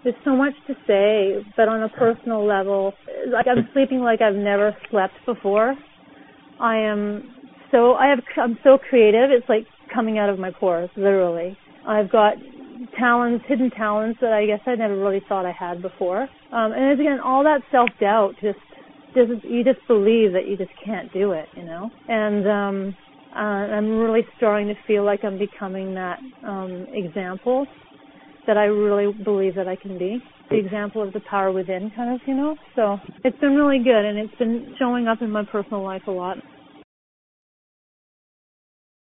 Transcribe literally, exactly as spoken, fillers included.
There's so much to say, but on a personal level, like I'm sleeping like I've never slept before. I am so I have I'm so creative. It's like coming out of my pores, literally. I've got talents, hidden talents that I guess I never really thought I had before. Um, and it's, again, all that self-doubt just doesn't. You just believe that you just can't do it, you know. And um, uh, I'm really starting to feel like I'm becoming that um, example that I really believe that I can be. The example of the power within, kind of, you know. So it's been really good, and it's been showing up in my personal life a lot.